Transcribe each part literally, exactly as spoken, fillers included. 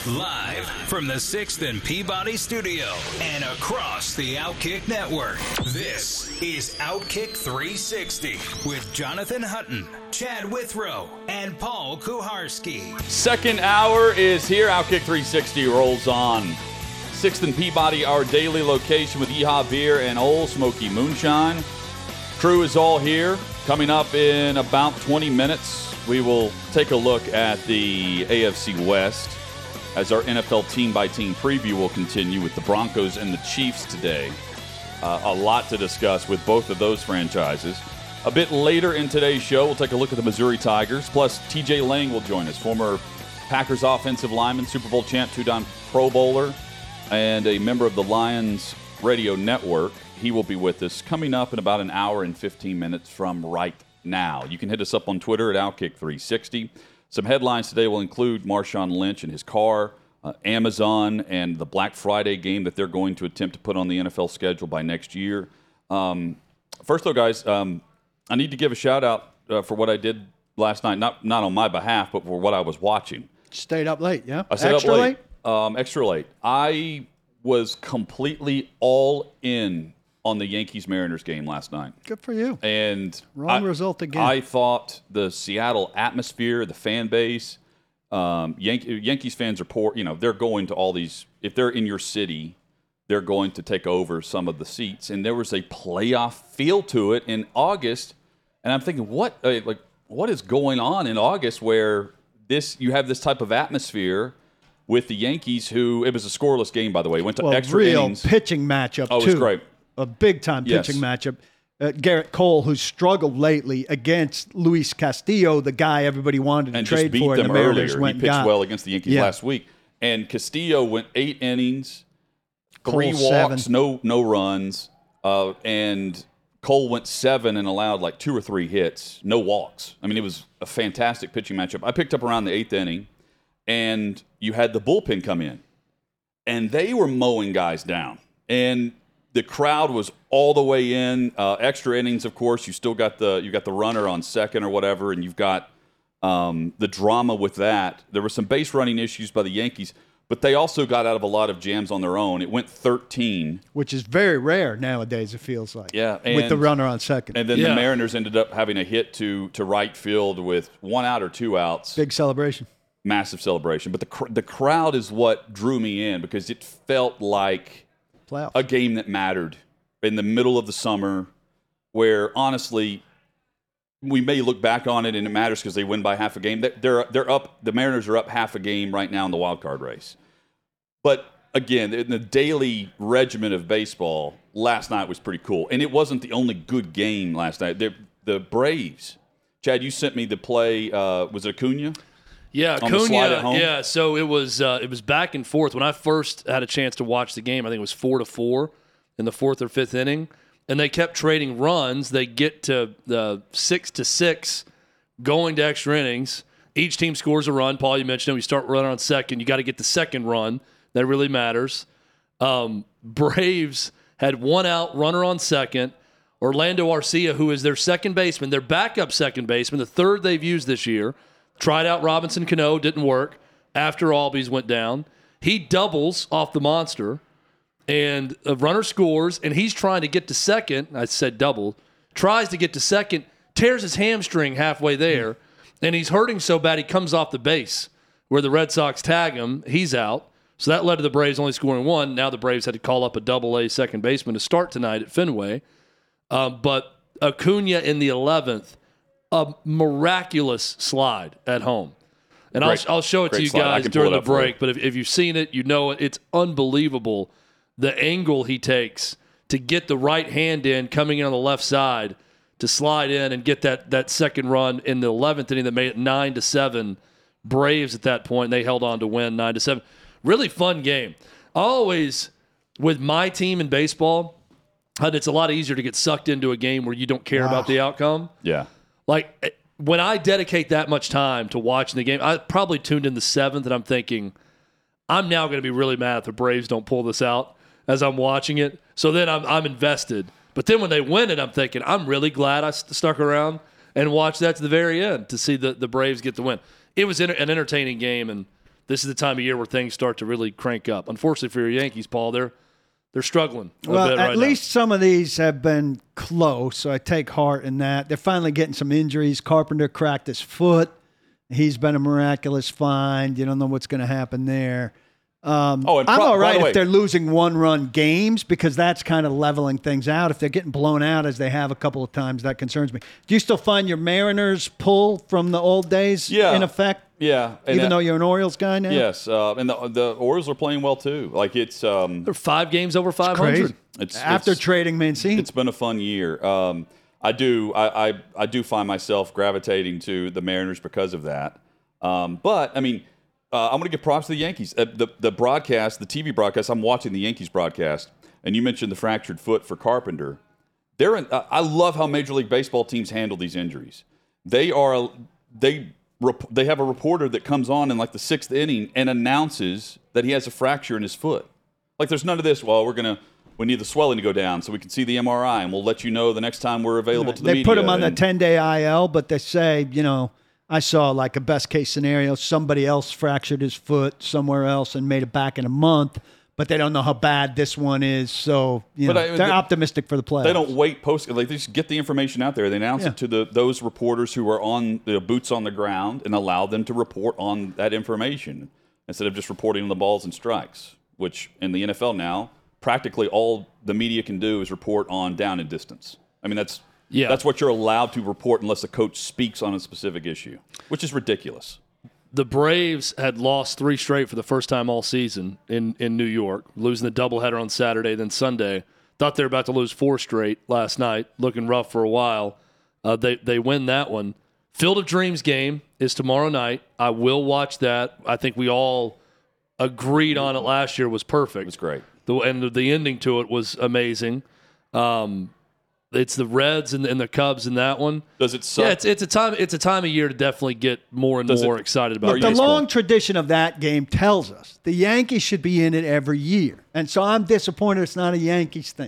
Live from the sixth and Peabody studio and across the Outkick network, this is Outkick three sixty with Jonathan Hutton, Chad Withrow, and Paul Kuharsky. Second hour is here. Outkick three sixty rolls on. sixth and Peabody, our daily location with Yeehaw Beer and Old Smoky Moonshine. Crew is all here. Coming up in about twenty minutes, we will take a look at the A F C West as our N F L team-by-team preview will continue with the Broncos and the Chiefs today. Uh, a lot to discuss with both of those franchises. A bit later in today's show, we'll take a look at the Missouri Tigers. Plus, T J Lang will join us, former Packers offensive lineman, Super Bowl champ, two-time Pro Bowler, and a member of the Lions Radio Network. He will be with us coming up in about an hour and fifteen minutes from right now. You can hit us up on Twitter at Outkick three sixty. Some headlines today will include Marshawn Lynch and his car, uh, Amazon, and the Black Friday game that they're going to attempt to put on the N F L schedule by next year. Um, first, though, guys, um, I need to give a shout-out uh, for what I did last night, not not on my behalf, but for what I was watching. Stayed up late, yeah? I stayed Extra up late. late? Um, extra late. I was completely all in on the Yankees-Mariners game last night. Good for you. And Wrong I, result again. I thought the Seattle atmosphere, the fan base, um, Yan- Yankees fans are poor. You know, they're going to all these. If they're in your city, they're going to take over some of the seats. And there was a playoff feel to it in August. And I'm thinking, what uh, like what is going on in August where this you have this type of atmosphere with the Yankees? Who it was a scoreless game, by the way. Went to well, extra real innings. Pitching matchup Oh, too. it was great. A big-time Yes. pitching matchup. Uh, Garrett Cole, who's struggled lately against Luis Castillo, the guy everybody wanted to and just trade beat for, them and the Mariners earlier. went He pitched and got. well against the Yankees Yeah. last week. And Castillo went eight innings, three Cole, walks, seven. no no runs, uh, and Cole went seven and allowed like two or three hits, no walks. I mean, it was a fantastic pitching matchup. I picked up around the eighth inning, and you had the bullpen come in, and they were mowing guys down. And the crowd was all the way in. Uh, extra innings, of course. You still got the you got the runner on second or whatever, and you've got um, the drama with that. There were some base running issues by the Yankees, but they also got out of a lot of jams on their own. It went thirteen, Which is very rare nowadays, it feels like. Yeah, with the and- runner on second. and then Yeah. the Mariners ended up having a hit to to right field with one out or two outs. Big celebration. Massive celebration. But the cr- the crowd is what drew me in because it felt like Playoff. a game that mattered in the middle of the summer where, honestly, we may look back on it and it matters because they win by half a game. They- They're, they're up, the Mariners are up half a game right now in the wild card race. But, again, in the daily regimen of baseball, last night was pretty cool. And it wasn't the only good game last night. The, the Braves, Chad, you sent me the play, uh, was it Acuna? Yeah, On the slide at Acuna. home? Yeah, so it was uh, it was back and forth. When I first had a chance to watch the game, I think it was four to four in the fourth or fifth inning, and they kept trading runs. They get to the six to six, going to extra innings. Each team scores a run. Paul, you mentioned it. You start running on second. You got to get the second run. That really matters. Um, Braves had one out, runner on second. Orlando Arcia, who is their second baseman, their backup second baseman, the third they've used this year. Tried out Robinson Cano, didn't work. After Albies went down, he doubles off the monster, and a runner scores, and he's trying to get to second. I said double. Tries to get to second, tears his hamstring halfway there, and he's hurting so bad he comes off the base where the Red Sox tag him. He's out. So that led to the Braves only scoring one. Now the Braves had to call up a double-A second baseman to start tonight at Fenway. Um, but Acuna in the eleventh, a miraculous slide at home. And Great. I'll, I'll show it to Great you slide. I guys can pull during it the up for you. break. But if, if you've seen it, you know it. It's unbelievable the angle he takes to get the right hand in, coming in on the left side, to slide in and get that, that second run in the eleventh inning that made it nine to seven. Braves at that point, they held on to win nine to seven. Really fun game. Always, with my team in baseball, it's a lot easier to get sucked into a game where you don't care Wow. about the outcome. Yeah. Like, when I dedicate that much time to watching the game, I probably tuned in the seventh, and I'm thinking, I'm now going to be really mad if the Braves don't pull this out as I'm watching it. So then I'm I'm invested. But then when they win it, I'm thinking, I'm really glad I st- stuck around and watched that to the very end to see the, the Braves get the win. It was an entertaining game, and this is the time of year where things start to really crank up. Unfortunately for your Yankees, Paul, they're they're struggling a well, bit at right least some of these have been close, so I take heart in that. They're finally getting some injuries. Carpenter cracked his foot. He's been a miraculous find. You don't know what's going to happen there. Um, Oh, and I'm pro- all by right the way- if they're losing one-run games because that's kind of leveling things out. If they're getting blown out as they have a couple of times, that concerns me. Do you still find your Mariners pull from the old days Yeah. in effect? Yeah. and Even that- though you're an Orioles guy now? Yes, uh, and the the Orioles are playing well too. Like it's um, They're five games over five Crazy. hundred. it's After it's, trading Mancini. it's been a fun year. Um, I do I, I I do find myself gravitating to the Mariners because of that. Um, but I mean, uh, I'm going to give props to the Yankees. Uh, the the broadcast, the T V broadcast. I'm watching the Yankees broadcast, and you mentioned the fractured foot for Carpenter. They're in, uh, I love how Major League Baseball teams handle these injuries. They are they. They have a reporter that comes on in like the sixth inning and announces that he has a fracture in his foot. Like there's none of this. Well, we're gonna we need the swelling to go down so we can see the M R I, and we'll let you know the next time we're available to the They media. put him on the And- ten-day I L, but they say, you know, I saw like a best-case scenario. Somebody else fractured his foot somewhere else and made it back in a month, but they don't know how bad this one is. So, you But know, I- they're they- optimistic for the playoffs. They don't wait post. Like they just get the information out there. They announce Yeah. it to the those reporters who are on the boots on the ground and allow them to report on that information instead of just reporting on the balls and strikes. Which in the N F L now, practically all the media can do is report on down and distance. I mean that's Yeah. that's what you're allowed to report unless a coach speaks on a specific issue, which is ridiculous. The Braves had lost three straight for the first time all season in, in New York, losing the doubleheader on Saturday, then Sunday. Thought they were about to lose four straight last night, looking rough for a while. Uh, they they win that one. Field of Dreams game is tomorrow night. I will watch that. I think we all agreed on it last year was perfect. It was great. The, and the ending to it was amazing. Um, it's the Reds and, and the Cubs in that one. Does it suck? Yeah, it's it's a time it's a time of year to definitely get more and Does more it- excited about Look, the baseball. long tradition of that game tells us the Yankees should be in it every year. And so I'm disappointed it's not a Yankees thing.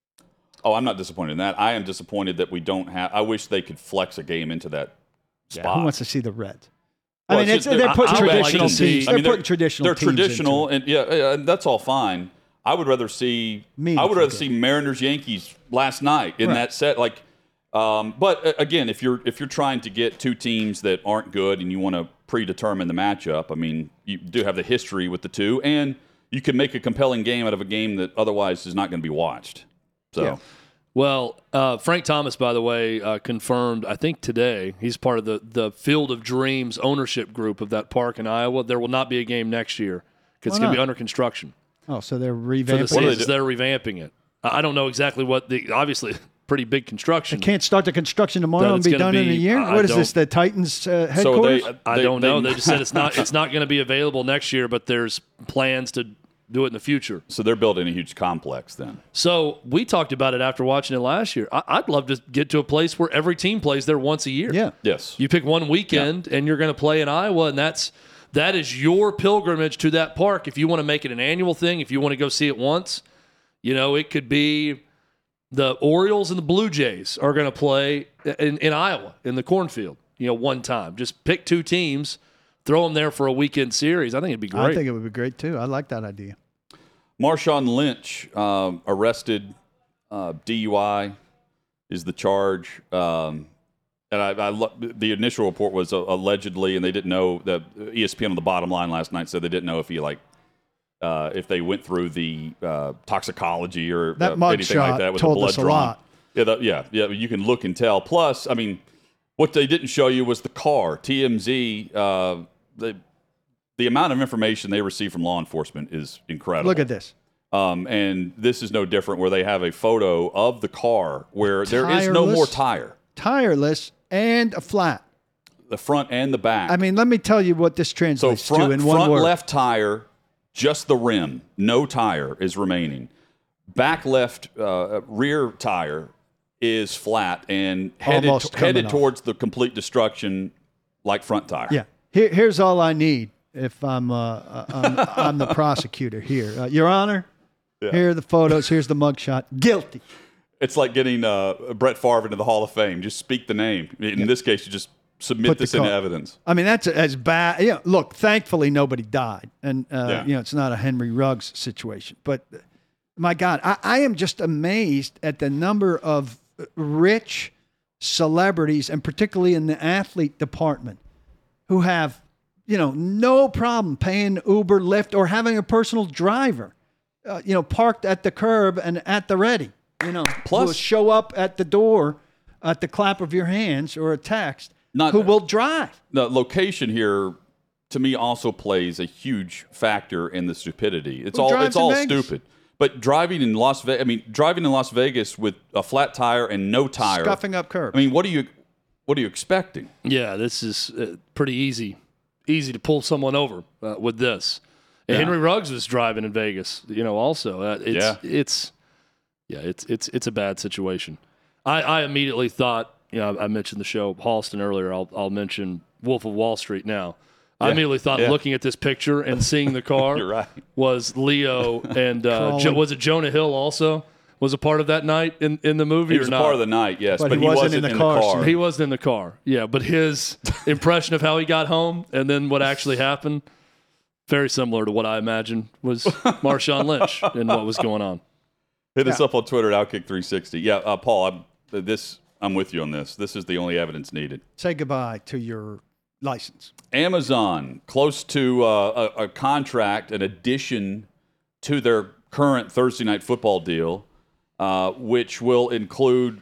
Oh, I'm not disappointed in that. I am disappointed that we don't have. I wish they could flex a game into that spot. Who wants to see the Reds? Well, I mean, it's it's, just- they're I- putting I would like traditional to see- teams. I They're mean, putting traditional They're teams traditional, into it. and yeah, yeah, and that's all fine. I would rather see. I Meaningful would rather game. see Mariners Yankees last night in Right. that set. Like, um, but uh, again, if you're if you're trying to get two teams that aren't good and you want to predetermine the matchup, I mean, you do have the history with the two, and you can make a compelling game out of a game that otherwise is not going to be watched. So. Yeah. Well, uh, Frank Thomas, by the way, uh, confirmed, I think today, he's part of the, the Field of Dreams ownership group of that park in Iowa. There will not be a game next year because it's Why going to be not? under construction. Oh, so they're For the revamping. What do they seasons, do? they're revamping it. I I don't know exactly what the, obviously, pretty big construction. Can't start the construction tomorrow That and it's be gonna done in a be- year. I What is don't- this? The Titans uh, So headquarters? they, I they- don't know. They, They just said it's not it's not going to be available next year, but there's plans to do it in the future. so they're building a huge complex then. So we talked about it after watching it last year. I, I'd love to get to a place where every team plays there once a year. yeah. Yes. You pick one weekend and you're going to play in Iowa, and that's that is your pilgrimage to that park. If you want to make it an annual thing, if you want to go see it once, you know, it could be the Orioles and the Blue Jays are going to play in, in Iowa in the cornfield, you know, one time. Just pick two teams, throw them there for a weekend series. I think it'd be great. I think it would be great too. I like that idea. Marshawn Lynch um, arrested, uh, D U I is the charge. Um, and I, I lo- the initial report was uh, allegedly, and they didn't know. The E S P N on the bottom line last night said they didn't know if he like uh, if they went through the uh, toxicology or That uh, mug anything shot like that with told the blood us a drawn. lot. Yeah, that, yeah, yeah. You can look and tell. Plus, I mean, what they didn't show you was the car. T M Z. Uh, the the amount of information they receive from law enforcement is incredible. Look at this. Um, and this is no different, where they have a photo of the car where there is no Tireless. more tire, Tireless and a flat. the front and the back. I mean, let me tell you what this so translates front, to in one front word. left tire, just the rim, no tire is remaining. Back left uh, rear tire is flat and headed Almost coming headed off. towards the complete destruction, like front tire. Yeah. Here, here's all I need if I'm uh, uh, I'm, I'm the prosecutor here. Uh, Your Honor, Yeah. here are the photos. Here's the mugshot. Guilty. It's like getting uh, Brett Favre into the Hall of Fame. Just speak the name. In this case, you just submit put this the into car- evidence. I mean, that's as bad. You know, look, thankfully nobody died, and uh, Yeah. you know it's not a Henry Ruggs situation. But my God, I, I am just amazed at the number of rich celebrities, and particularly in the athlete department, who have you know no problem paying Uber, Lyft, or having a personal driver, uh, you know, parked at the curb and at the ready. You know, Plus- who will show up at the door at the clap of your hands or a text. Not- who will drive. The location here, to me, also plays a huge factor in the stupidity. It's Who all drives it's in all Vegas? stupid. But driving in Las Vegas, I mean, driving in Las Vegas with a flat tire and no tire, Scuffing up curbs. I mean, what are you what are you expecting? Yeah, this is uh, pretty easy, easy to pull someone over uh, with this. And Yeah. Henry Ruggs was driving in Vegas, you know. Also, uh, it's Yeah. it's yeah, it's it's it's a bad situation. I, I immediately thought, you know, I mentioned the show Halston earlier. I'll I'll mention Wolf of Wall Street now. I Yeah. immediately thought, Yeah. looking at this picture and seeing the car, You're right. was Leo and uh, Crawling. jo- was it Jonah Hill also was a part of that night in, in the movie He or was a not? part of the night, yes, But but, he wasn't in the car, so He wasn't in the car. Yeah, but his impression of how he got home and then what actually happened, very similar to what I imagined was Marshawn Lynch and what was going on. Hit us Yeah. up on Twitter at Outkick three sixty. Yeah, uh, Paul, I'm, this I'm with you on this. This is the only evidence needed. Say goodbye to your license. Amazon close to uh, a, a contract, an addition to their current Thursday night football deal, uh, which will include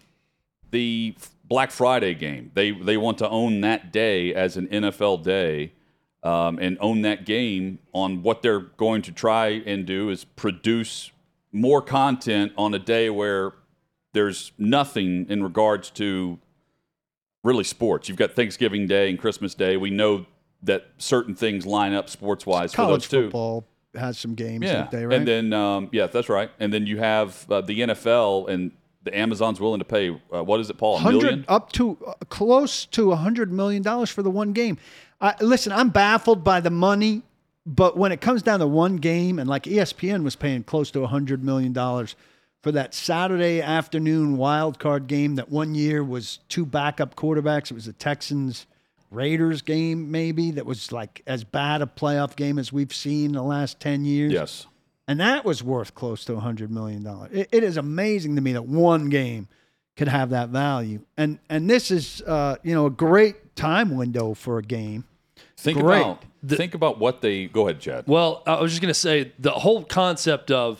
the Black Friday game. They they want to own that day as an N F L day, um, and own that game on what they're going to try and do is produce more content on a day where there's nothing in regards to really sports. You've got Thanksgiving Day and Christmas Day. We know that certain things line up sports-wise for College those two. football has some games Yeah, that day, right? and then um, yeah, that's right. And then you have uh, the N F L, and the Amazon's willing to pay. Uh, what is it, Paul? A million? hundred up to uh, close to a hundred million dollars for the one game. Uh, listen, I'm baffled by the money, but when it comes down to one game, and like E S P N was paying close to a hundred million dollars for that Saturday afternoon wild card game that one year was two backup quarterbacks. It was the Texans Raiders game, maybe, that was like as bad a playoff game as we've seen in the last ten years. Yes. And that was worth close to a hundred million dollars. It, it is amazing to me that one game could have that value. And and this is uh, you know, a great time window for a game. Think Great. about think about what they. Go ahead, Chad. Well, I was just going to say the whole concept of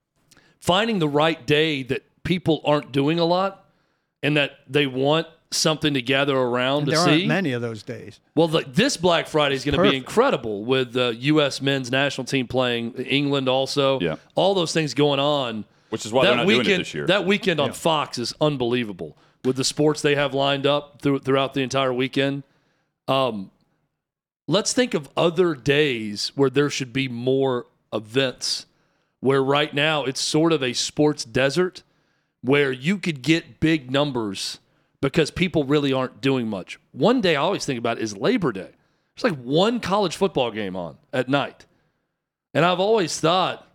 finding the right day that people aren't doing a lot and that they want something to gather around And to there see. aren't many of those days. Well, the, this Black Friday is going to be perfect. incredible with the U S men's national team playing England also. Yeah. All those things going on. Which is why they're not weekend, doing it this year. That weekend on Fox is unbelievable with the sports they have lined up through, throughout the entire weekend. Um, let's think of other days where there should be more events, where right now it's sort of a sports desert where you could get big numbers because people really aren't doing much. One day I always think about is Labor Day. There's like one college football game on at night. And I've always thought,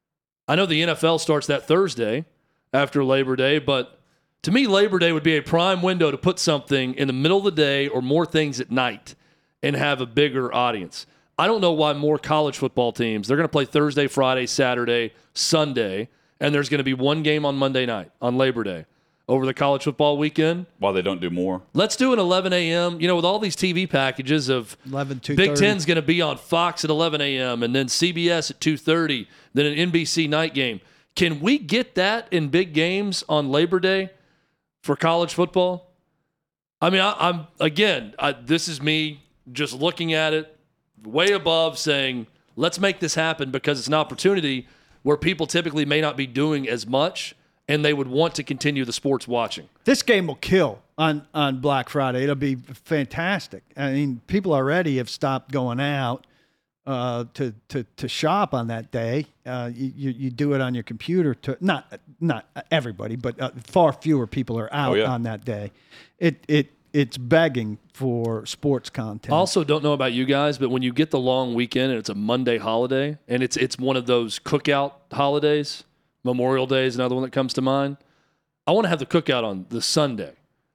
I know the N F L starts that Thursday after Labor Day, but to me, Labor Day would be a prime window to put something in the middle of the day or more things at night and have a bigger audience. I don't know why more college football teams, they're going to play Thursday, Friday, Saturday, Sunday, and there's going to be one game on Monday night on Labor Day over the college football weekend. Why they don't do more? Let's do an eleven a.m., you know, with all these T V packages of eleven, two Big thirty. Ten's going to be on Fox at eleven a.m. and then C B S at two thirty, then an N B C night game. Can we get that in big games on Labor Day for college football? I mean, I, I'm again, I, this is me just looking at it way above saying, let's make this happen because it's an opportunity where people typically may not be doing as much and they would want to continue the sports watching. This game will kill on, on Black Friday. It'll be fantastic. I mean, people already have stopped going out uh, to, to to shop on that day. Uh, you, you you do it on your computer. To not not everybody, but uh, far fewer people are out Oh, yeah. on that day. It it it's begging for sports content. Also, don't know about you guys, but when you get the long weekend and it's a Monday holiday and it's it's one of those cookout holidays, Memorial Day is another one that comes to mind. I want to have the cookout on the Sunday.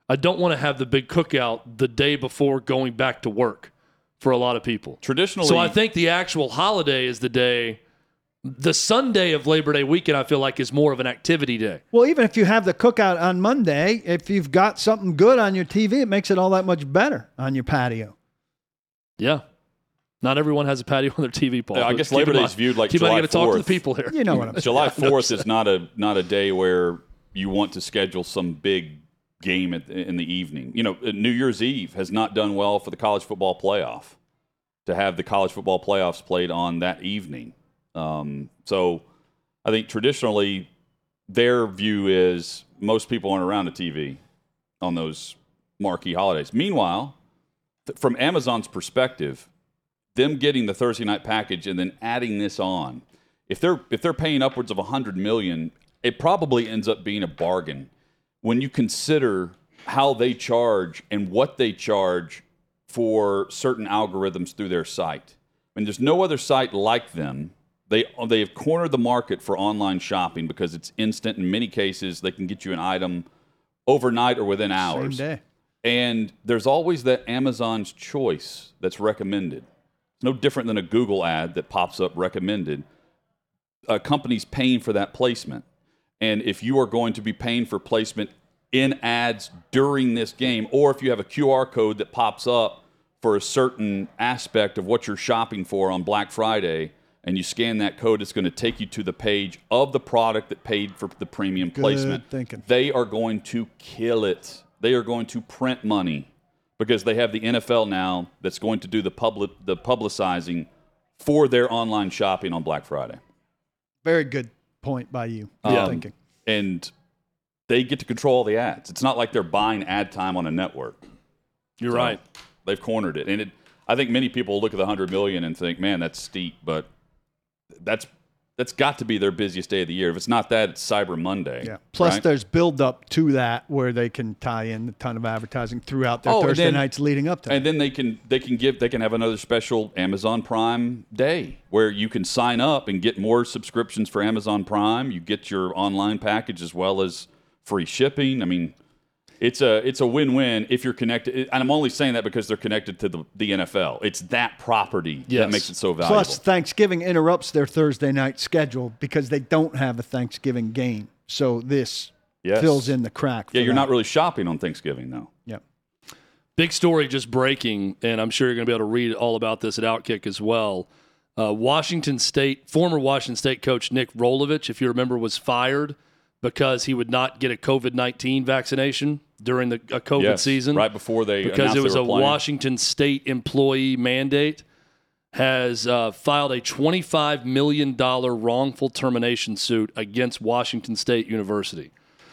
I don't want to have the big cookout the day before going back to work for a lot of people. Traditionally. So I think the actual holiday is the day. The Sunday of Labor Day weekend, I feel like, is more of an activity day. Well, even if you have the cookout on Monday, if you've got something good on your T V, it makes it all that much better on your patio. Yeah. Not everyone has a patio on their T V, Paul. I guess Labor Day is viewed like keep July to talk to the fourth. people here. You know what I'm saying. July fourth is not a not a day where you want to schedule some big game at, in the evening. You know, New Year's Eve has not done well for the college football playoff to have the college football playoffs played on that evening. Um, so I think traditionally their view is most people aren't around the T V on those marquee holidays. Meanwhile, th- from Amazon's perspective, them getting the Thursday night package and then adding this on, if they're if they're paying upwards of one hundred million dollars, it probably ends up being a bargain when you consider how they charge and what they charge for certain algorithms through their site. I mean, there's no other site like them. They they have cornered the market for online shopping because it's instant. In many cases, they can get you an item overnight or within hours. Same day. And there's always that Amazon's choice that's recommended. It's no different than a Google ad that pops up recommended. A company's paying for that placement. And if you are going to be paying for placement in ads during this game, or if you have a Q R code that pops up for a certain aspect of what you're shopping for on Black Friday, and you scan that code, it's going to take you to the page of the product that paid for the premium Good placement. thinking. They are going to kill it. They are going to print money because they have the N F L now that's going to do the public the publicizing for their online shopping on Black Friday. Very good point by you. Good Um, thinking. And they get to control all the ads. It's not like they're buying ad time on a network. You're So right. They've cornered it. And it, I think many people look at the one hundred million dollars and think, man, that's steep. But that's that's got to be their busiest day of the year. If it's not that, it's Cyber Monday. Yeah. Plus, right? there's build up to that where they can tie in a ton of advertising throughout their Oh, and Thursday then- nights leading up to And it. then they can they can give they can have another special Amazon Prime day where you can sign up and get more subscriptions for Amazon Prime. You get your online package as well as free shipping. I mean, it's a it's a win-win if you're connected. And I'm only saying that because they're connected to the, the N F L. It's that property Yes. that makes it so valuable. Plus, Thanksgiving interrupts their Thursday night schedule because they don't have a Thanksgiving game. So this Yes. fills in the crack. yeah, for you're that. not really shopping on Thanksgiving though. Yep. Big story just breaking, and I'm sure you're going to be able to read all about this at Outkick as well. Uh, Washington State, former Washington State coach Nick Rolovich, if you remember, was fired because he would not get a COVID nineteen vaccination during the a COVID Yes, season. right before they because announced it was they a were playing. Washington State employee mandate, has uh, filed a twenty-five million dollars wrongful termination suit against Washington State University.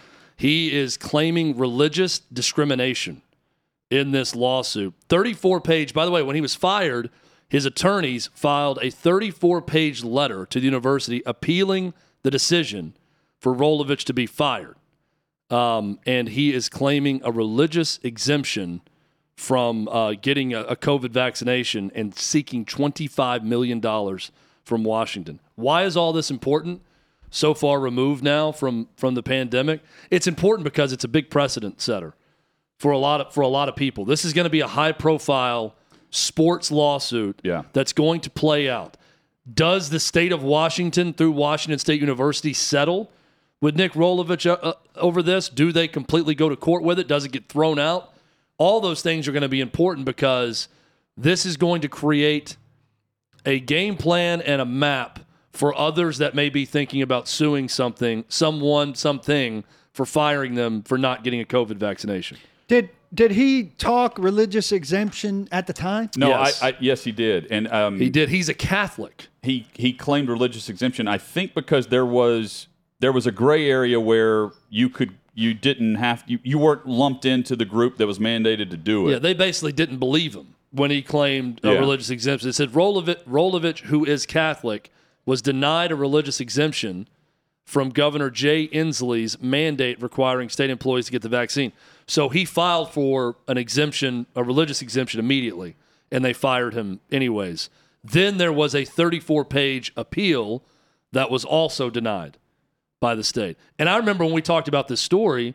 He is claiming religious discrimination in this lawsuit. thirty-four page, by the way, when he was fired, his attorneys filed a thirty-four page letter to the university appealing the decision for Rolovich to be fired. Um, and he is claiming a religious exemption from uh, getting a, a COVID vaccination and seeking twenty-five million dollars from Washington. Why is all this important? So far removed now from, from the pandemic. It's important because it's a big precedent setter for a lot of for a lot of people. This is going to be a high profile sports lawsuit Yeah. that's going to play out. Does the state of Washington through Washington State University settle with Nick Rolovich uh, uh, over this? Do they completely go to court with it? Does it get thrown out? All those things are going to be important because this is going to create a game plan and a map for others that may be thinking about suing something, someone, something for firing them for not getting a COVID vaccination. Did did he talk religious exemption at the time? No, Yes. I, I yes he did. And um, He did. He's a Catholic. he he claimed religious exemption. I think because there was there was a gray area where you could you didn't have you, you weren't lumped into the group that was mandated to do it. Yeah, they basically didn't believe him when he claimed a Yeah. religious exemption. It said Rolovich, Rolovich, who is Catholic, was denied a religious exemption from Governor Jay Inslee's mandate requiring state employees to get the vaccine. So he filed for an exemption, a religious exemption immediately, and they fired him anyways. Then there was a thirty-four page appeal that was also denied by the state. And I remember when we talked about this story,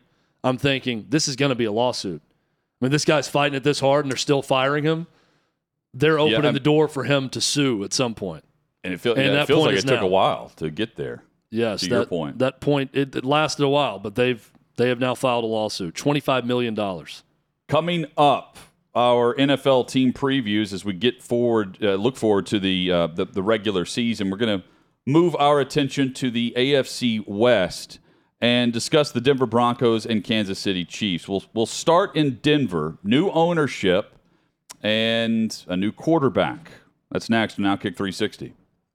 I'm thinking this is going to be a lawsuit. I mean, this guy's fighting it this hard and they're still firing him. They're opening yeah, the door for him to sue at some point. And it, feel, and yeah, that it feels point like is it took now. a while to get there. Yes, to that, your point. That point, it, it lasted a while, but they've they have now filed a lawsuit. twenty-five million dollars. Coming up, our N F L team previews as we get forward, uh, look forward to the, uh, the the regular season. We're going to move our attention to the A F C West and discuss the Denver Broncos and Kansas City Chiefs. We'll we'll start in Denver. New ownership and a new quarterback. That's next on Outkick three sixty.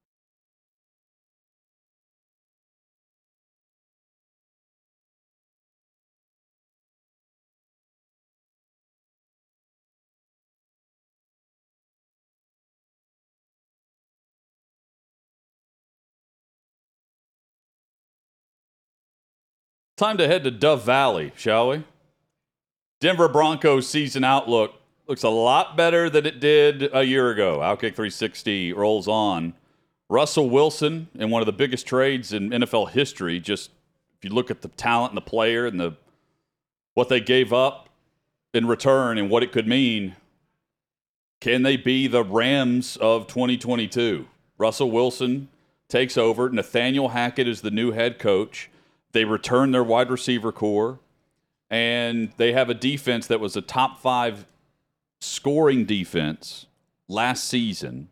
Time to head to Dove Valley, shall we? Denver Broncos season outlook looks a lot better than it did a year ago. Outkick three sixty rolls on. Russell Wilson, in one of the biggest trades in N F L history, just if you look at the talent and the player and the what they gave up in return and what it could mean, can they be the Rams of twenty twenty-two? Russell Wilson takes over. Nathaniel Hackett is the new head coach. They return their wide receiver core, and they have a defense that was a top five scoring defense last season.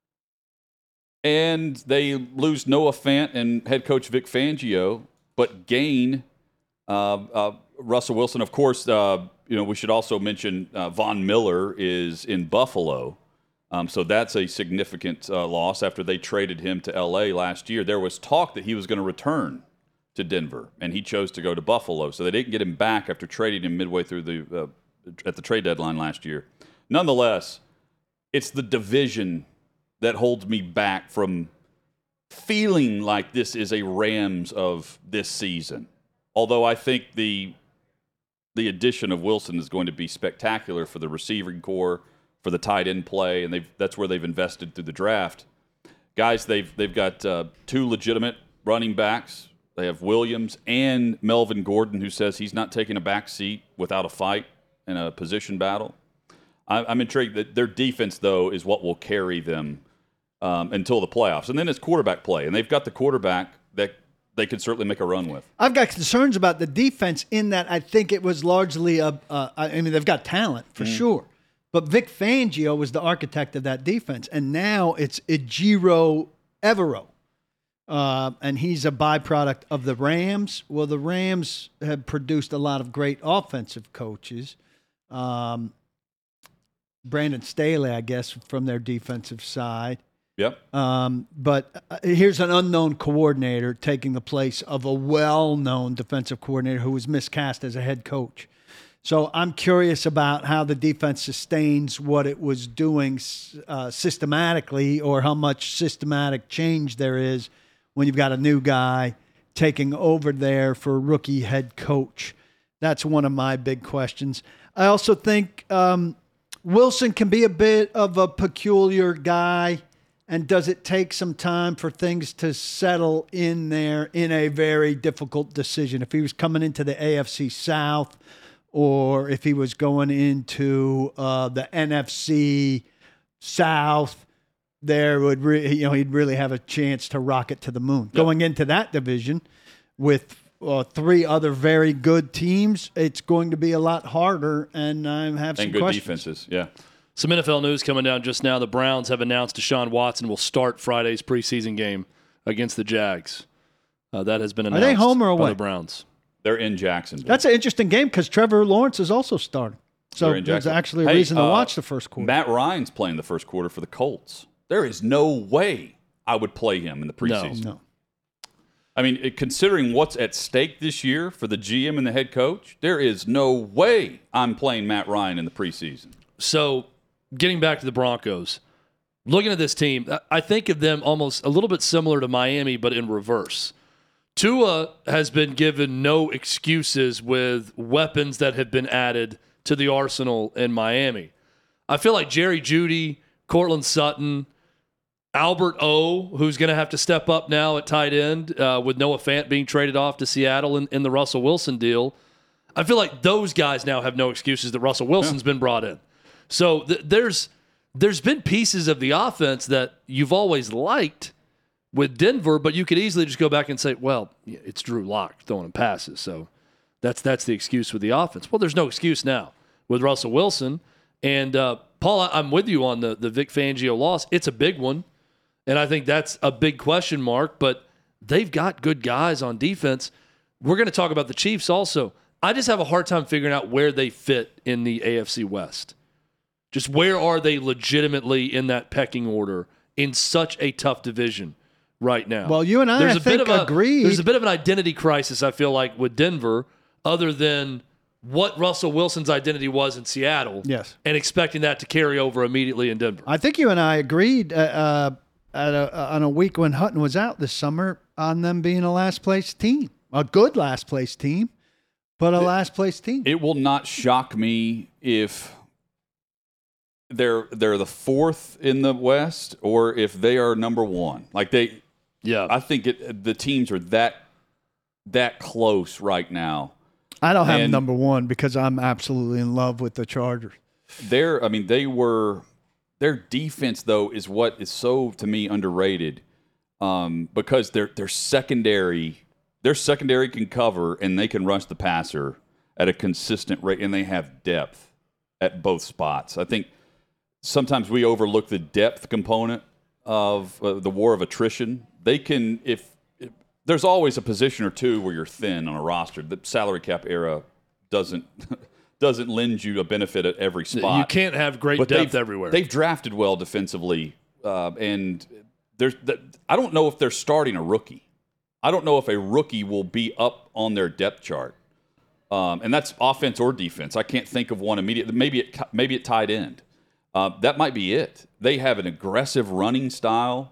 And they lose Noah Fant and head coach Vic Fangio, but gain uh, uh, Russell Wilson. Of course, uh, you know we should also mention uh, Von Miller is in Buffalo. Um, so that's a significant uh, loss after they traded him to L A last year. There was talk that he was going to return to Denver, and he chose to go to Buffalo. So they didn't get him back after trading him midway through the uh, at the trade deadline last year. Nonetheless, it's the division that holds me back from feeling like this is a Rams of this season. Although I think the the addition of Wilson is going to be spectacular for the receiving core, for the tight end play, and they've that's where they've invested through the draft. Guys, they've they've got uh, two legitimate running backs. They have Williams and Melvin Gordon, who says he's not taking a back seat without a fight in a position battle. I'm intrigued that their defense, though, is what will carry them um, until the playoffs. And then it's quarterback play. And they've got the quarterback that they can certainly make a run with. I've got concerns about the defense in that I think it was largely a uh, – I mean, they've got talent for mm. sure. But Vic Fangio was the architect of that defense. And now it's Ejiro Evero. Uh, and he's a byproduct of the Rams. Well, the Rams have produced a lot of great offensive coaches. Um, Brandon Staley, I guess, from their defensive side. Yep. Um, but uh, here's an unknown coordinator taking the place of a well-known defensive coordinator who was miscast as a head coach. So I'm curious about how the defense sustains what it was doing uh, systematically, or how much systematic change there is when you've got a new guy taking over there for a rookie head coach. That's one of my big questions. I also think um, Wilson can be a bit of a peculiar guy, and does it take some time for things to settle in there in a very difficult decision? If he was coming into the A F C South, or if he was going into uh, the N F C South, there would re- you know he'd really have a chance to rocket to the moon. Yep. Going into that division with uh, three other very good teams, it's going to be a lot harder, and I have some and good questions. defenses. Yeah. Some N F L news coming down just now. The Browns have announced Deshaun Watson will start Friday's preseason game against the Jags. Uh, that has been announced. Are they home or by away? the Browns. They're in Jacksonville. That's an interesting game because Trevor Lawrence is also starting. So there's actually a hey, reason to uh, watch the first quarter. Matt Ryan's playing the first quarter for the Colts. There is no way I would play him in the preseason. No, no. I mean, it, considering what's at stake this year for the G M and the head coach, there is no way I'm playing Matt Ryan in the preseason. So, getting back to the Broncos, looking at this team, I think of them almost a little bit similar to Miami, but in reverse. Tua has been given no excuses with weapons that have been added to the arsenal in Miami. I feel like Jerry Jeudy, Cortland Sutton, Albert O, who's going to have to step up now at tight end uh, with Noah Fant being traded off to Seattle in, in the Russell Wilson deal. I feel like those guys now have no excuses that Russell Wilson's yeah. been brought in. So th- there's there's been pieces of the offense that you've always liked with Denver, but you could easily just go back and say, well, it's Drew Lock throwing him passes, so that's that's the excuse with the offense. Well, there's no excuse now with Russell Wilson. And, uh, Paul, I'm with you on the, the Vic Fangio loss. It's a big one, and I think that's a big question mark, but they've got good guys on defense. We're going to talk about the Chiefs also. I just have a hard time figuring out where they fit in the A F C West. Just where are they legitimately in that pecking order in such a tough division right now? Well, you and I, there's I a bit think, of a, agreed. There's a bit of an identity crisis, I feel like, with Denver, other than what Russell Wilson's identity was in Seattle. Yes. And expecting that to carry over immediately in Denver. I think you and I agreed uh, uh, at a, on a week when Hutton was out this summer on them being a last-place team. A good last-place team, but a last-place team. It will not shock me if they're they're the fourth in the West or if they are number one. Like they, yeah. I think it, the teams are that that close right now. I don't have and number one because I'm absolutely in love with the Chargers. They're, I mean, they were, their defense, though, is what is so, to me, underrated um, because their their secondary, their secondary can cover and they can rush the passer at a consistent rate, and they have depth at both spots. I think sometimes we overlook the depth component of uh, the war of attrition. They can, if, if there's always a position or two where you're thin on a roster. The salary cap era doesn't doesn't lend you a benefit at every spot. You can't have great but depth they've, everywhere. They've drafted well defensively, uh, and there's. I don't know if they're starting a rookie. I don't know if a rookie will be up on their depth chart, um, and that's offense or defense. I can't think of one immediately. Maybe it maybe it tight end. Uh, that might be it. They have an aggressive running style.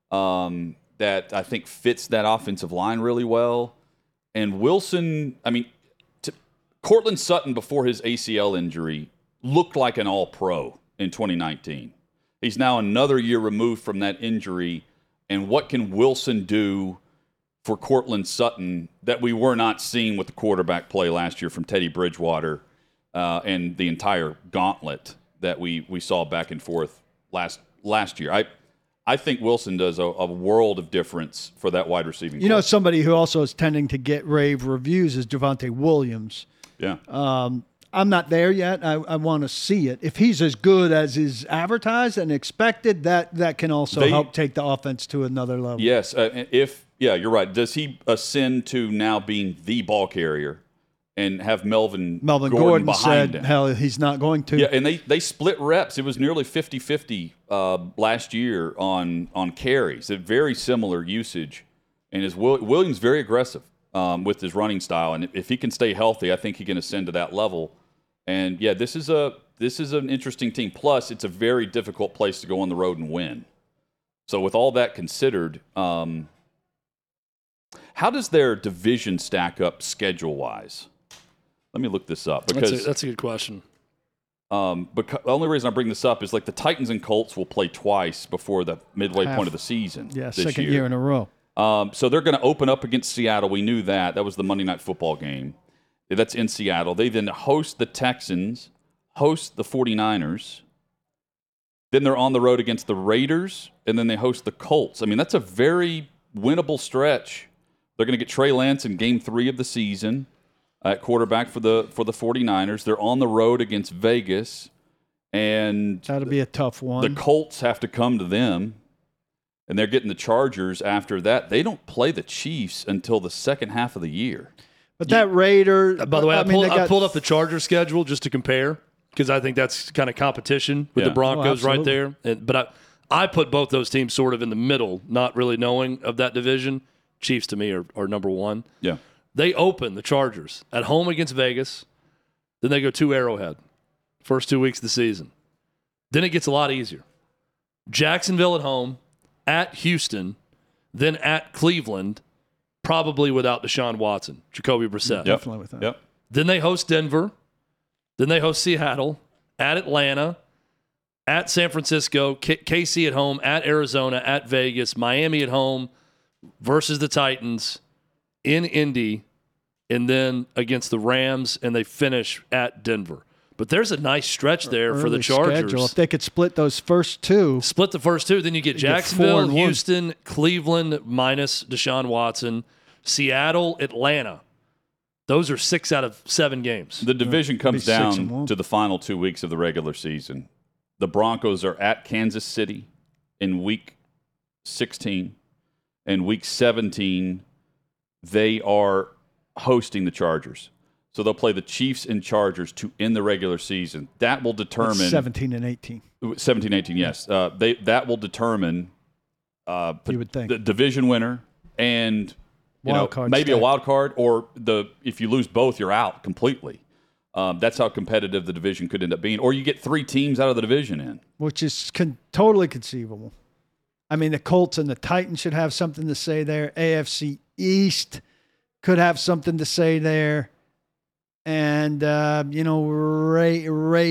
Um, that I think fits that offensive line really well. And Wilson, I mean, to, Cortland Sutton before his A C L injury looked like an all-pro in twenty nineteen. He's now another year removed from that injury. And what can Wilson do for Cortland Sutton that we were not seeing with the quarterback play last year from Teddy Bridgewater uh, and the entire gauntlet that we, we saw back and forth last last year? I I think Wilson does a, a world of difference for that wide receiving You core. know, somebody who also is tending to get rave reviews is Javonte Williams. Yeah. Um, I'm not there yet. I, I want to see it. If he's as good as is advertised and expected, that that can also They- help take the offense to another level. Yes. Uh, if yeah, you're right. Does he ascend to now being the ball carrier and have Melvin, Melvin Gordon, Gordon, behind said, him? hell, he's not going to. Yeah, and they, they split reps. It was nearly fifty-fifty uh, last year on on carries. A very similar usage. And is Will, Williams very aggressive um, with his running style. And if he can stay healthy, I think he can ascend to that level. And, yeah, this is a this is an interesting team. Plus, it's a very difficult place to go on the road and win. So with all that considered, um, how does their division stack up schedule-wise? Let me look this up because that's a, that's a good question. Um, because the only reason I bring this up is like the Titans and Colts will play twice before the midway Half. point of the season. Yeah, this second year. year in a row. Um, so they're going to open up against Seattle. We knew that. That was the Monday Night Football game. That's in Seattle. They then host the Texans, host the 49ers. Then they're on the road against the Raiders, and then they host the Colts. I mean, that's a very winnable stretch. They're going to get Trey Lance in game three of the season at quarterback for the for the 49ers. They're on the road against Vegas, and That'll be a tough one. the Colts have to come to them, and they're getting the Chargers after that. They don't play the Chiefs until the second half of the year. But that Raider. Uh, By the way, I, I, mean, pulled, they got, I pulled up the Chargers schedule just to compare because I think that's kind of competition with Yeah. the Broncos Oh, right absolutely. there. And, but I, I put both those teams sort of in the middle, not really knowing of that division. Chiefs to me are, are number one. Yeah. They open the Chargers at home against Vegas. Then they go to Arrowhead. First two weeks of the season. Then it gets a lot easier. Jacksonville at home, at Houston, then at Cleveland, probably without Deshaun Watson, Jacoby Brissett. Yep. Definitely with that. Yep. Then they host Denver. Then they host Seattle, at Atlanta, at San Francisco, K- KC at home, at Arizona, at Vegas, Miami at home versus the Titans, in Indy, and then against the Rams, and they finish at Denver. But there's a nice stretch there Early for the Chargers. Schedule. If they could split those first two. Split the first two, then you get You get Jacksonville, four and one. Houston, Cleveland minus Deshaun Watson, Seattle, Atlanta. Those are six out of seven games. The division Yeah, comes be six and down one. to the final two weeks of the regular season. The Broncos are at Kansas City in week sixteen. And week seventeen, they are hosting the Chargers. So they'll play the Chiefs and Chargers to end the regular season. That will determine That's seventeen and eighteen. seventeen, eighteen, yes. Uh, they that will determine uh, You would think. the division winner and you Wild know card maybe a stay. wild card, or the if you lose both, you're out completely. Um, that's how competitive the division could end up being. Or you get three teams out of the division in. Which is con- totally conceivable. I mean, the Colts and the Titans should have something to say there. A F C East could have something to say there. And, uh, you know, Ra-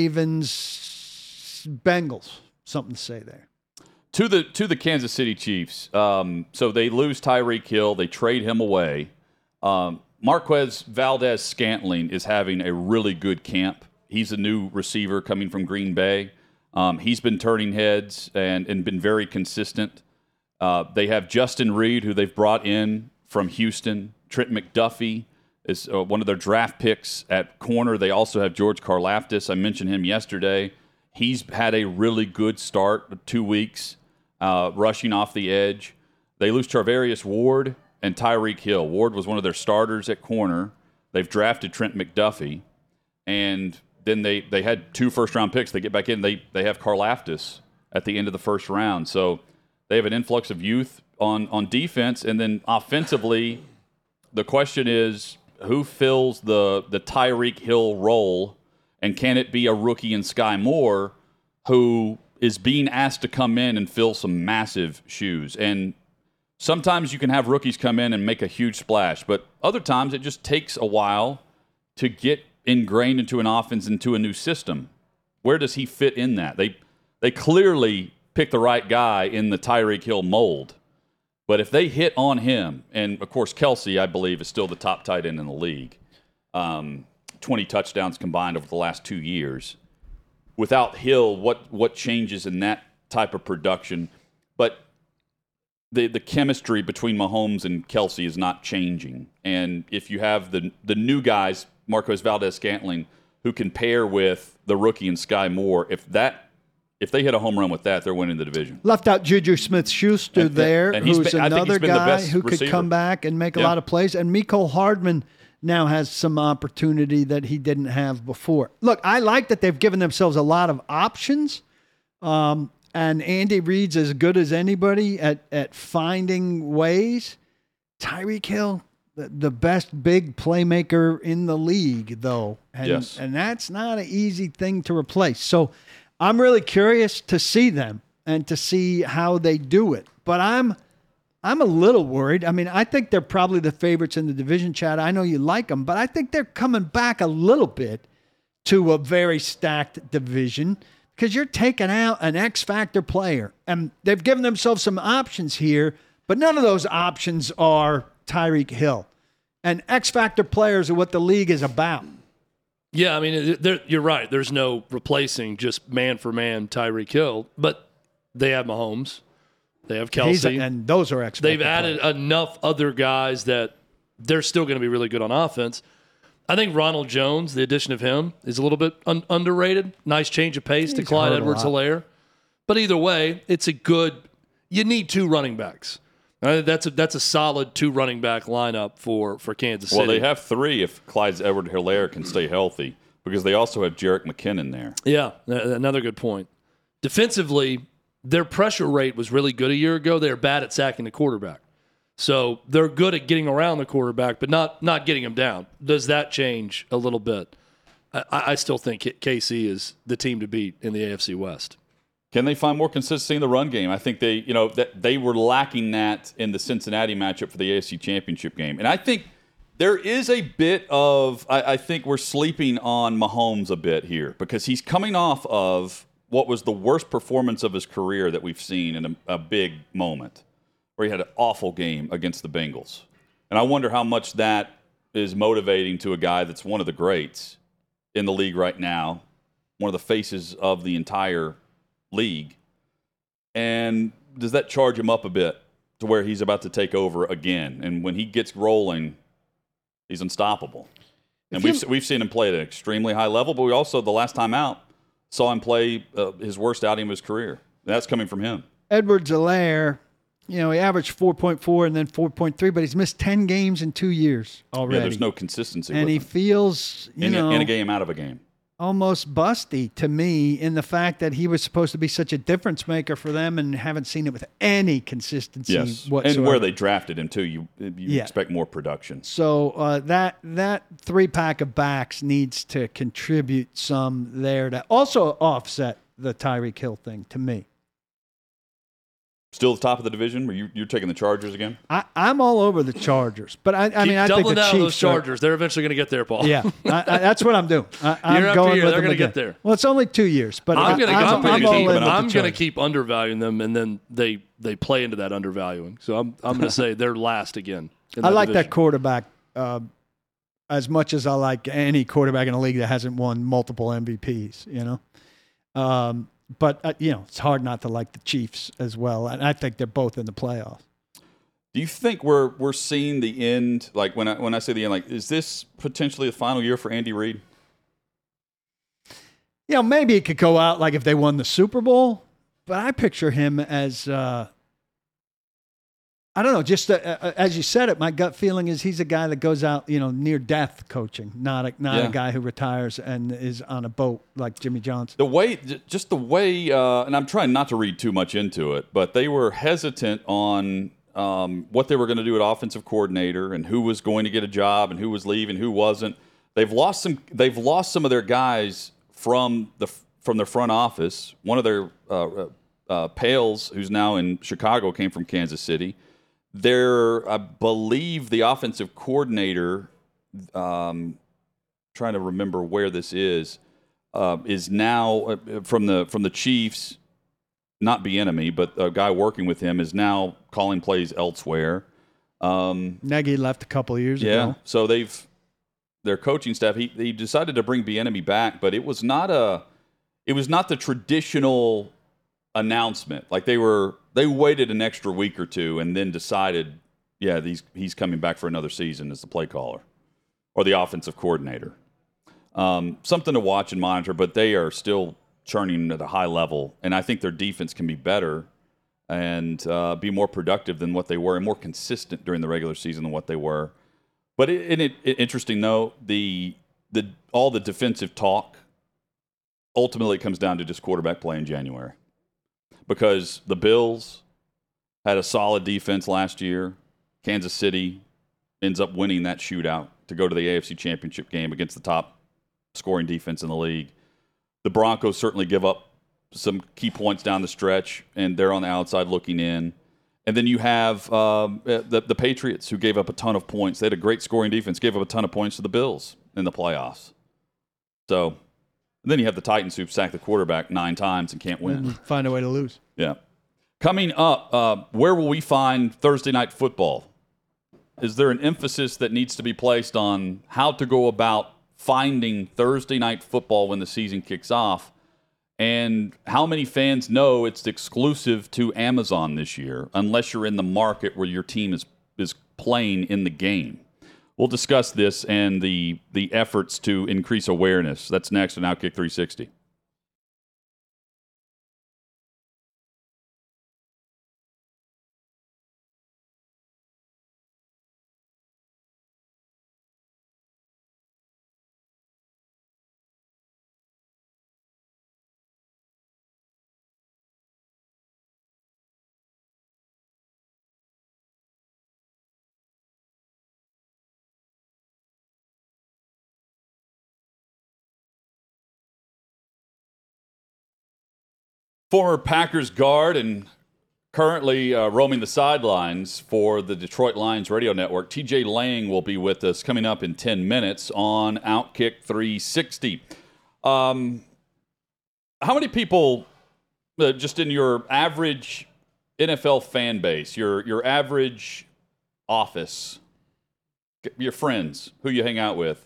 Ravens, Bengals, something to say there. To the to the Kansas City Chiefs. Um, so they lose Tyreek Hill. They trade him away. Um, Marquez Valdez-Scantling is having a really good camp. He's a new receiver coming from Green Bay. Um, he's been turning heads and, and been very consistent. Uh, they have Justin Reed, who they've brought in from Houston. Trent McDuffie is uh, one of their draft picks at corner. They also have George Karlaftis. I mentioned him yesterday. He's had a really good start, two weeks, uh, rushing off the edge. They lose Charvarius Ward and Tyreek Hill. Ward was one of their starters at corner. They've drafted Trent McDuffie, and then they, they had two first-round picks. They get back in. They they have Karlaftis at the end of the first round. So they have an influx of youth on, on defense, and then offensively, the question is who fills the the Tyreek Hill role, and can it be a rookie in Sky Moore who is being asked to come in and fill some massive shoes? And sometimes you can have rookies come in and make a huge splash, but other times it just takes a while to get ingrained into an offense, into a new system. Where does he fit in that? They they clearly picked the right guy in the Tyreek Hill mold. But if they hit on him, and of course Kelsey, I believe, is still the top tight end in the league, um, twenty touchdowns combined over the last two years. Without Hill, what what changes in that type of production? But the the chemistry between Mahomes and Kelsey is not changing. And if you have the the new guys, Marquez Valdez-Scantling, who can pair with the rookie and Sky Moore, if that if they hit a home run with that, they're winning the division. Left out Juju Smith-Schuster And- there, and he's who's been- I think another he's been the guy best who could receiver. come back and make a Yeah. lot of plays. And Mecole Hardman now has some opportunity that he didn't have before. Look, I like that they've given themselves a lot of options. Um, and Andy Reid's as good as anybody at, at finding ways. Tyreek Hill, the, the best big playmaker in the league, though. And, Yes. and that's not an easy thing to replace. So I'm really curious to see them and to see how they do it. But I'm I'm a little worried. I mean, I think they're probably the favorites in the division, Chad. I know you like them, but I think they're coming back a little bit to a very stacked division because you're taking out an X-factor player. And they've given themselves some options here, but none of those options are Tyreek Hill. And X-factor players are what the league is about. Yeah, I mean, there- you're right. There's no replacing just man for man Tyreek Hill, but they have Mahomes. They have He's Kelsey. a, and those are X-factor They've added players. enough other guys that they're still going to be really good on offense. I think Ronald Jones, the addition of him, is a little bit un- underrated. Nice change of pace to He's Clyde hurt a lot. Edwards-Helaire. But either way, it's a good – you need two running backs. Uh, that's a that's a solid two running back lineup for, for Kansas City. Well, they have three if Clyde Edwards-Helaire can stay healthy, because they also have Jerick McKinnon there. Yeah, a- another good point. Defensively, their pressure rate was really good a year ago. They're bad at sacking the quarterback. So they're good at getting around the quarterback, but not not getting him down. Does that change a little bit? I, I still think K C is the team to beat in the A F C West. Can they find more consistency in the run game? I think they, you know, that they were lacking that in the Cincinnati matchup for the A F C Championship game. And I think there is a bit of, I, I think we're sleeping on Mahomes a bit here, because he's coming off of what was the worst performance of his career that we've seen in a, a big moment, where he had an awful game against the Bengals. And I wonder how much that is motivating to a guy that's one of the greats in the league right now, one of the faces of the entire league. And does that charge him up a bit to where he's about to take over again? And when he gets rolling, he's unstoppable. And we've we've seen him play at an extremely high level, but we also, the last time out, saw him play uh, his worst outing of his career. That's coming from him. Edwards-Helaire, you know, he averaged four point four and then four point three, but he's missed ten games in two years already. Yeah, there's no consistency and with he him. feels, you in, know, a, in a game, out of a game. Almost busty to me in the fact that he was supposed to be such a difference maker for them and haven't seen it with any consistency Yes, whatsoever. and where they drafted him too, you you Yeah. expect more production. So uh, that that three pack of backs needs to contribute some there to also offset the Tyreek Hill thing to me. Still at the top of the division? Are you you're taking the Chargers again? I, I'm all over the Chargers, but I, I Keep mean I think doubling the down Chiefs on those are- Chargers. They're eventually going to get there, Paul. Yeah, I, I, that's what I'm doing. I, I'm Year after going year, with they're them gonna get again. there. Well, it's only two years, but I'm I, gonna, I'm, I'm I'm, gonna all keep, in with the I'm gonna Chargers. keep undervaluing them, and then they they play into that undervaluing. So I'm I'm gonna say they're last again. in I like division. that quarterback uh, as much as I like any quarterback in the league that hasn't won multiple M V Ps. You know, um, but uh, you know it's hard not to like the Chiefs as well, and I think they're both in the playoffs. Do you think we're we're seeing the end? Like when I when I say the end, like is this potentially the final year for Andy Reid? You know, maybe it could go out like if they won the Super Bowl, but I picture him as, uh, I don't know, just uh, uh, as you said it, my gut feeling is he's a guy that goes out, you know, near death coaching, not a, not Yeah. a guy who retires and is on a boat like Jimmy Johnson. The way, j- just the way, uh, and I'm trying not to read too much into it, but they were hesitant on um, what they were going to do at offensive coordinator and who was going to get a job and who was leaving, who wasn't. They've lost some. They've lost some of their guys from the from their front office. One of their uh, uh, Pales, who's now in Chicago, came from Kansas City. Their, I believe, the offensive coordinator. Um, trying to remember where this is. Uh, is now uh, from the from the Chiefs. Not Bieniemy, but a guy working with him is now calling plays elsewhere. Um, Nagy left a couple of years yeah, ago. so they've their coaching staff. He he decided to bring Bieniemy back, but it was not a it was not the traditional announcement. Like they were they waited an extra week or two and then decided, yeah, these he's coming back for another season as the play caller or the offensive coordinator. Um, something to watch and monitor, but they are still churning at a high level, and I think their defense can be better and uh, be more productive than what they were and more consistent during the regular season than what they were. But it, it, it, interesting, though, the the all the defensive talk ultimately comes down to just quarterback play in January because the Bills had a solid defense last year. Kansas City ends up winning that shootout to go to the A F C Championship game against the top scoring defense in the league. The Broncos certainly give up some key points down the stretch, and they're on the outside looking in. And then you have um, the, the Patriots, who gave up a ton of points. They had a great scoring defense, gave up a ton of points to the Bills in the playoffs. So and then you have the Titans, who've sacked the quarterback nine times and can't win. And find a way to lose. Yeah. Coming up, uh, where will we find Thursday night football? Is there an emphasis that needs to be placed on how to go about finding Thursday night football when the season kicks off? And how many fans know it's exclusive to Amazon this year, unless you're in the market where your team is, is playing in the game? We'll discuss this and the, the efforts to increase awareness. That's next on Outkick three sixty. Former Packers guard and currently uh, roaming the sidelines for the Detroit Lions radio network, T J Lang will be with us coming up in ten minutes on Outkick three sixty. Um, how many people, uh, just in your average N F L fan base, your your average office, your friends, who you hang out with,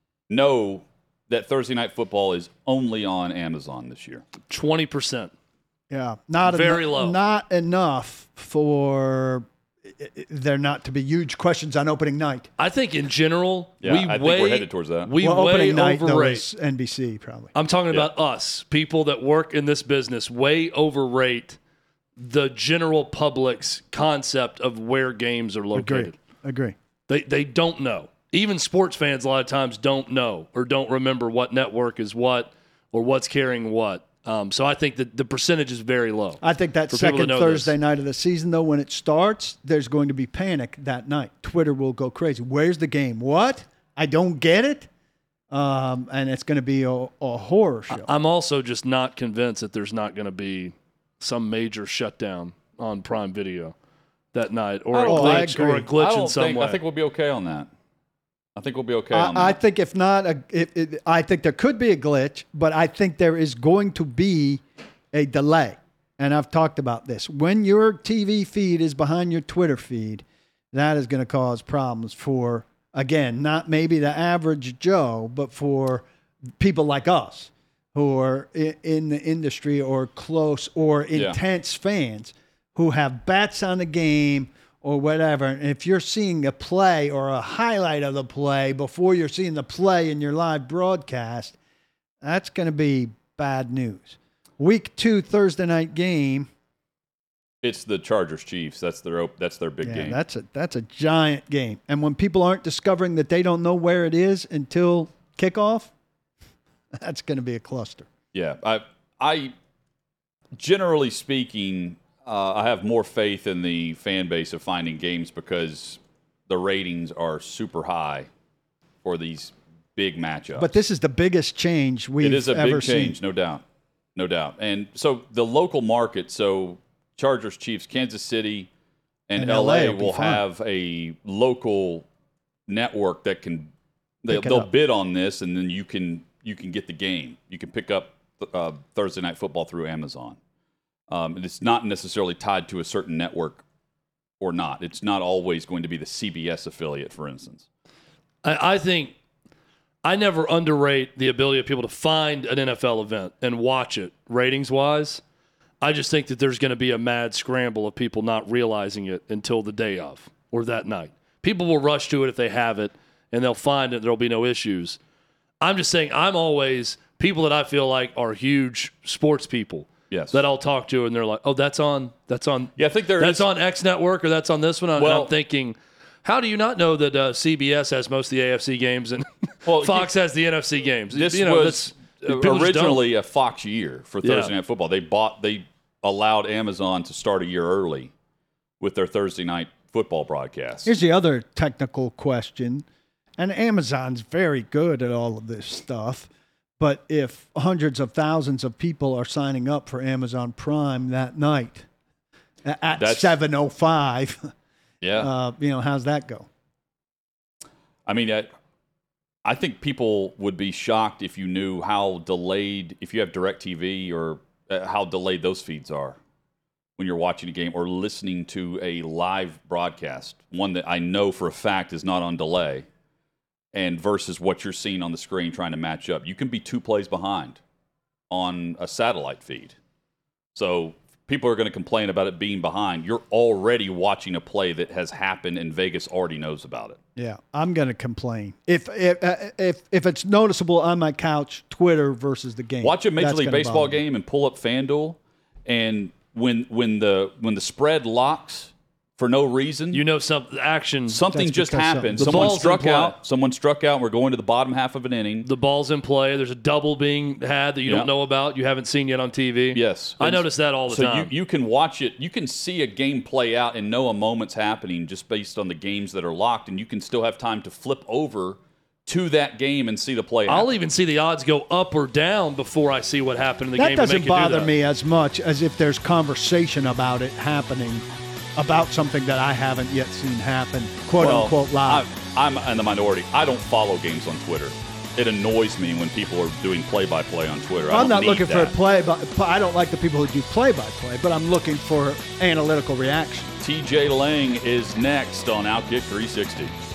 know that Thursday Night Football is only on Amazon this year. twenty percent. Yeah, not Very eno- low. Not enough for there not to be huge questions on opening night. I think in general, Yeah, we I think way, we're headed towards that. We well, way opening night though overrate. is N B C probably. I'm talking Yeah. about us, people that work in this business, way overrate the general public's concept of where games are located. Agree. Agree. They they don't know. Even sports fans a lot of times don't know or don't remember what network is what or what's carrying what. Um, so I think that the percentage is very low. I think that for people second to know Thursday this. night of the season, though, when it starts, there's going to be panic that night. Twitter will go crazy. Where's the game? What? I don't get it. Um, and it's going to be a, a horror show. I'm also just not convinced that there's not going to be some major shutdown on Prime Video that night or a Oh, I glitch or a agree. glitch I don't in some think, way. I think we'll be okay on that. I think we'll be okay on I, I that. think if not, a, it, it, I think there could be a glitch, but I think there is going to be a delay. And I've talked about this. When your T V feed is behind your Twitter feed, that is going to cause problems for, again, not maybe the average Joe, but for people like us who are in, in the industry or close or Yeah. intense fans who have bets on the game or whatever. And if you're seeing a play or a highlight of the play before you're seeing the play in your live broadcast, that's going to be bad news. Week two Thursday night game. It's the Chargers Chiefs. That's their op- that's their big Yeah, game. that's a that's a giant game. And when people aren't discovering that they don't know where it is until kickoff, that's going to be a cluster. Yeah, I, I, generally speaking, uh, I have more faith in the fan base of finding games because the ratings are super high for these big matchups. But this is the biggest change we've it is a ever big change, seen. no doubt, no doubt. And so the local market, so Chargers, Chiefs, Kansas City, and, And L A, L A will be will fine. have a local network that can they, Pick it they'll up. bid on this, and then you can you can get the game. You can pick up uh, Thursday Night Football through Amazon. Um, and it's not necessarily tied to a certain network or not. It's not always going to be the C B S affiliate, for instance. I, I think I never underrate the ability of people to find an N F L event and watch it ratings wise. I just think that there's going to be a mad scramble of people not realizing it until the day of or that night. People will rush to it if they have it, and they'll find it. There'll be no issues. I'm just saying I'm always people that I feel like are huge sports people Yes. that I'll talk to, and they're like, oh, that's on that's on Yeah, I think there that's is- on X Network or that's on this one. And Well- I'm thinking, how do you not know that uh, C B S has most of the A F C games and Well, Fox has the N F C games? This you know, was that's- people just don't. originally a Fox year for Yeah. Thursday Night Football. They bought, they allowed Amazon to start a year early with their Thursday Night Football broadcast. Here's the other technical question, and Amazon's very good at all of this stuff. But if hundreds of thousands of people are signing up for Amazon Prime that night a- at That's- seven oh five, yeah, uh, you know, how's that go? I mean, I, I think people would be shocked if you knew how delayed, if you have DirecTV, or uh, how delayed those feeds are when you're watching a game or listening to a live broadcast, one that I know for a fact is not on delay, and versus what you're seeing on the screen trying to match up. You can be two plays behind on a satellite feed. So people are going to complain about it being behind. You're already watching a play that has happened and Vegas already knows about it. Yeah, I'm going to complain. If if uh, if if it's noticeable on my couch, Twitter versus the game. Watch a Major That's League gonna Baseball bother me. game and pull up FanDuel, and when when the when the spread locks for no reason, You know, some action. something That's just because happened. the Someone ball's in struck play. out. Someone struck out. And we're going to the bottom half of an inning. The ball's in play. There's a double being had that you Yeah. don't know about. You haven't seen yet on T V. Yes, I And notice that all the so time. you you can watch it. You can see a game play out and know a moment's happening just based on the games that are locked, and you can still have time to flip over to that game and see the play. I'll happen. even see the odds go up or down before I see what happened in the That game. to doesn't make you do bother that. me as much as if there's conversation about it happening, about something that I haven't yet seen happen, quote Well, unquote live. I'm, I'm in the minority. I don't follow games on Twitter. It annoys me when people are doing play-by-play on Twitter. I I'm don't not need looking for that. a play, but I don't like the people who do play by play, but I'm looking for analytical reaction. T J Lang is next on Outkick three sixty.